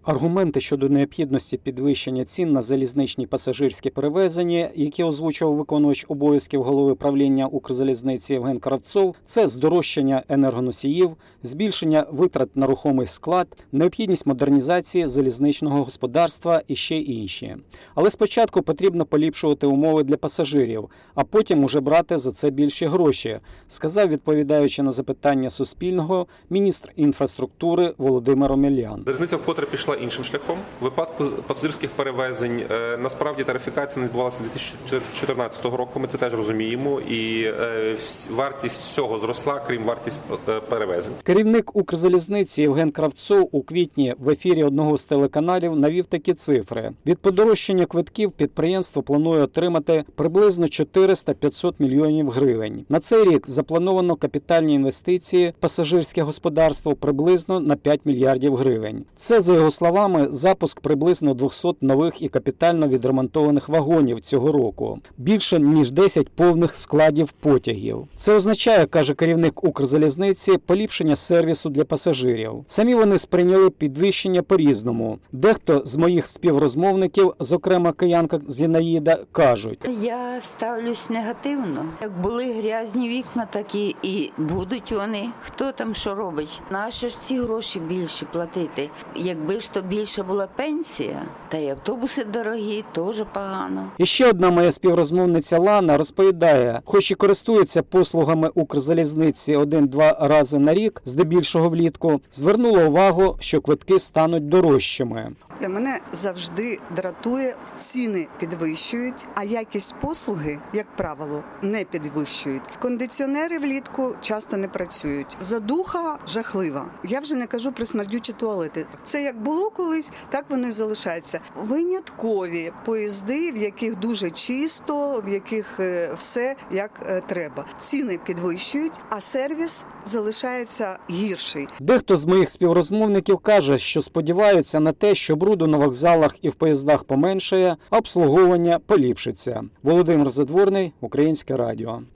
Аргументи щодо необхідності підвищення цін на залізничні пасажирські перевезення, які озвучував виконувач обов'язків голови правління Укрзалізниці Євген Кравцов, це здорожчання енергоносіїв, збільшення витрат на рухомий склад, необхідність модернізації залізничного господарства і ще інші. Але спочатку потрібно поліпшувати умови для пасажирів, а потім уже брати за це більші гроші, сказав, відповідаючи на запитання Суспільного, міністр інфраструктури Володимир Омелян. Залізниця вкотре пішла іншим шляхом. У випадку пасажирських перевезень насправді тарифікація не відбувалася 2014 року, ми це теж розуміємо, і вартість всього зросла, крім вартість перевезень. Керівник Укрзалізниці Євген Кравцов у квітні в ефірі одного з телеканалів навів такі цифри. Від подорожчання квитків підприємство планує отримати приблизно 400-500 мільйонів гривень. На цей рік заплановано капітальні інвестиції в пасажирське господарство приблизно на 5 мільярдів гривень. Це, за його словами, запуск приблизно 200 нових і капітально відремонтованих вагонів цього року. Більше, ніж 10 повних складів потягів. Це означає, каже керівник Укрзалізниці, поліпшення сервісу для пасажирів. Самі вони сприйняли підвищення по-різному. Дехто з моїх співрозмовників, зокрема киянка Зінаїда, кажуть. Я ставлюсь негативно. Як були грязні вікна, так і будуть вони. Хто там що робить? Наші ж ці гроші більше платити. Якби ж то більше була пенсія, та й автобуси дорогі, теж погано. І ще одна моя співрозмовниця Лана розповідає, хоч і користується послугами Укрзалізниці 1-2 рази на рік, здебільшого влітку, звернула увагу, що квитки стануть дорожчими. Для мене завжди дратує, ціни підвищують, а якість послуги, як правило, не підвищують. Кондиціонери влітку часто не працюють. Задуха жахлива. Я вже не кажу про смердючі туалети. Це як було колись, так воно і залишається. Виняткові поїзди, в яких дуже чисто, в яких все як треба. Ціни підвищують, а сервіс залишається гірший. Дехто з моїх співрозмовників каже, що сподіваються на те, що бруду на вокзалах і в поїздах поменшає, а обслуговування поліпшиться. Володимир Задворний, Українське радіо.